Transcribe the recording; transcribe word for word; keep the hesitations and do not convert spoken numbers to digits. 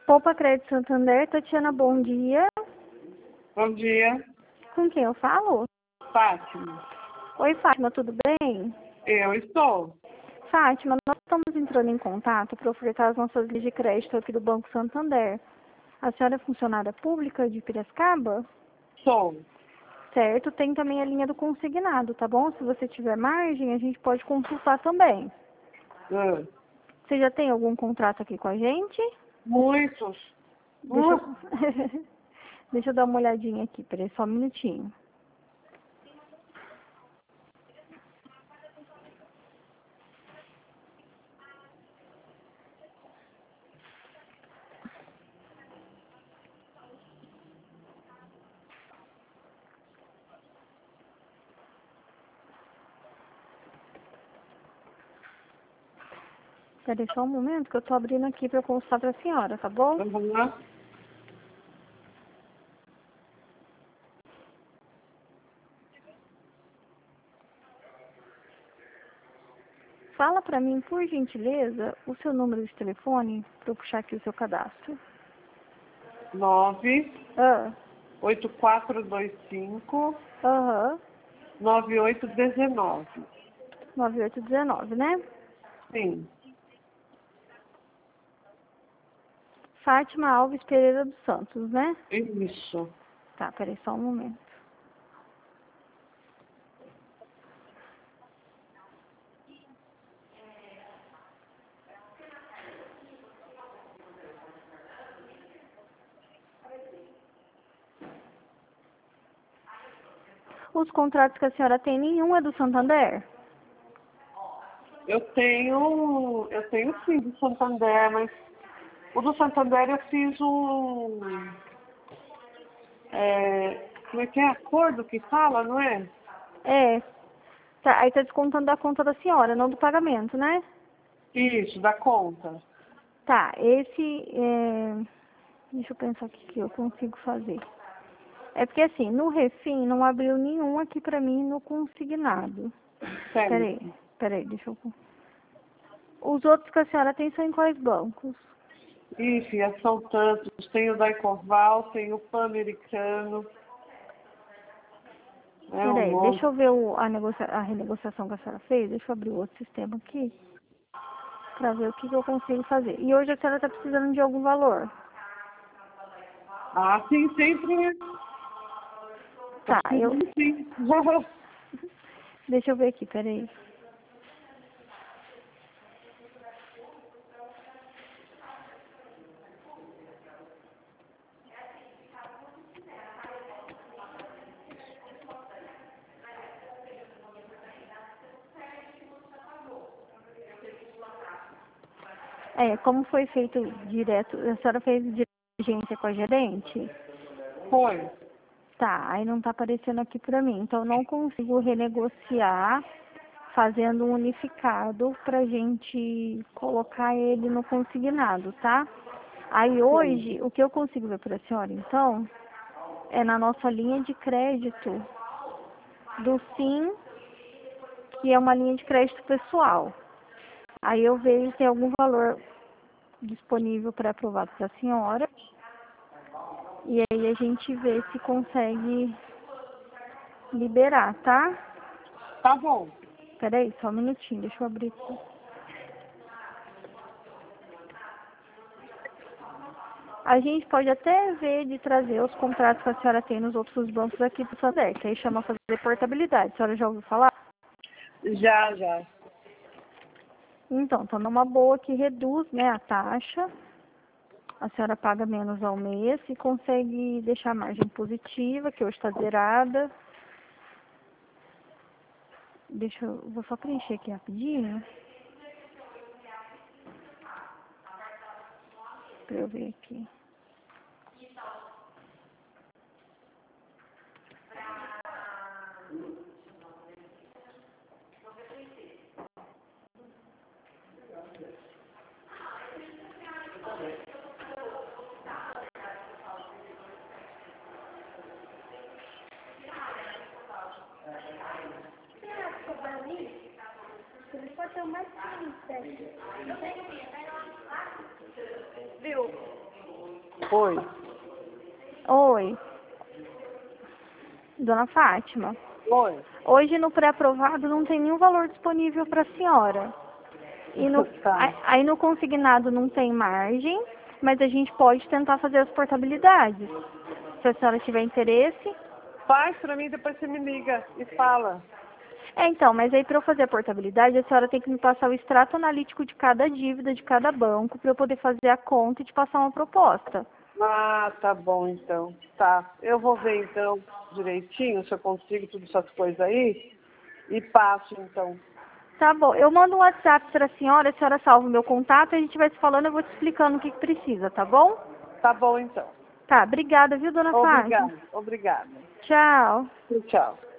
Poupa Crédito Santander, Tatiana, bom dia. Bom dia, Com quem eu falo? Fátima. Oi, Fátima, tudo bem? Eu estou. Fátima, nós estamos entrando em contato para ofertar as nossas linhas de crédito aqui do Banco Santander. A senhora é funcionária pública de Piracicaba? Sou. Certo, tem também a linha do consignado, tá bom? Se você tiver margem, a gente pode consultar também. Ah, Você já tem algum contrato aqui com a gente? muitos. Deixa Uh, eu... Deixa eu dar uma olhadinha aqui, peraí, só um minutinho. Peraí só um momento que eu tô abrindo aqui para consultar para a senhora, tá bom? uhum. Fala para mim, por gentileza, o seu número de telefone para eu puxar aqui o seu cadastro. nove Ah, oito quatro dois cinco aham, nove oito um nove. nove oito um nove, né? Sim. Fátima Alves Pereira dos Santos, né? Isso. Tá, peraí só um momento. Os contratos que a senhora tem, nenhum é do Santander? Eu tenho, eu tenho sim do Santander, mas o do Santander eu fiz um, é, como é que é? Acordo que fala, não é? É, tá, aí tá descontando da conta da senhora, não do pagamento, né? Isso, da conta. Tá, esse, é... deixa eu pensar o que que eu consigo fazer. É porque assim, no Refim não abriu nenhum aqui pra mim no consignado. Peraí, Certo. peraí, deixa eu... Os outros que a senhora tem são em quais bancos? Ixi, são tantos. Tem o da Ecoval, tem o Pan-Americano. É um Peraí, deixa monte. eu ver o, a, negocia, a renegociação que a senhora fez. Deixa eu abrir o outro sistema aqui pra ver o que, que eu consigo fazer. E hoje a senhora tá precisando de algum valor? Ah, sim, sempre. Né? Tá Tá, eu... precisando sim. Deixa eu ver aqui, peraí. É, como foi feito direto, a senhora fez diligência com a gerente? Foi. Tá, aí não tá aparecendo aqui pra mim. Então, eu não consigo renegociar fazendo um unificado pra gente colocar ele no consignado, tá? Aí, Sim. hoje, o que eu consigo ver pra senhora, então, é na nossa linha de crédito do Sim, que é uma linha de crédito pessoal. Aí, eu vejo se tem algum valor disponível para aprovado para a senhora. E aí, a gente vê se consegue liberar, tá? Tá bom. Peraí, só um minutinho, deixa eu abrir aqui. A gente pode até ver de trazer os contratos que a senhora tem nos outros bancos aqui do Santander, que aí chama fazer portabilidade. A senhora já ouviu falar? Já, já. Então, tá numa boa que reduz, né, a taxa. A senhora paga menos ao mês e consegue deixar a margem positiva, que hoje está zerada. Deixa eu, vou só preencher aqui rapidinho. Pra eu ver aqui. Viu? Oi. Oi. Dona Fátima. Oi. Hoje no pré-aprovado não tem nenhum valor disponível para a senhora. E no, Tá. aí no consignado não tem margem, mas a gente pode tentar fazer as portabilidades. Se a senhora tiver interesse. Faz pra mim, depois você me liga e fala. É, então, mas aí para eu fazer a portabilidade, a senhora tem que me passar o extrato analítico de cada dívida, de cada banco, para eu poder fazer a conta e te passar uma proposta. Ah, tá bom então. Tá. Eu vou ver então direitinho se eu consigo todas essas coisas aí e passo então. Tá bom, eu mando um WhatsApp para a senhora, a senhora salva o meu contato, a gente vai se falando, eu vou te explicando o que, que precisa, tá bom? Tá bom então. Tá, obrigada, viu, dona Fátima? Obrigada, obrigada. Tchau. Tchau.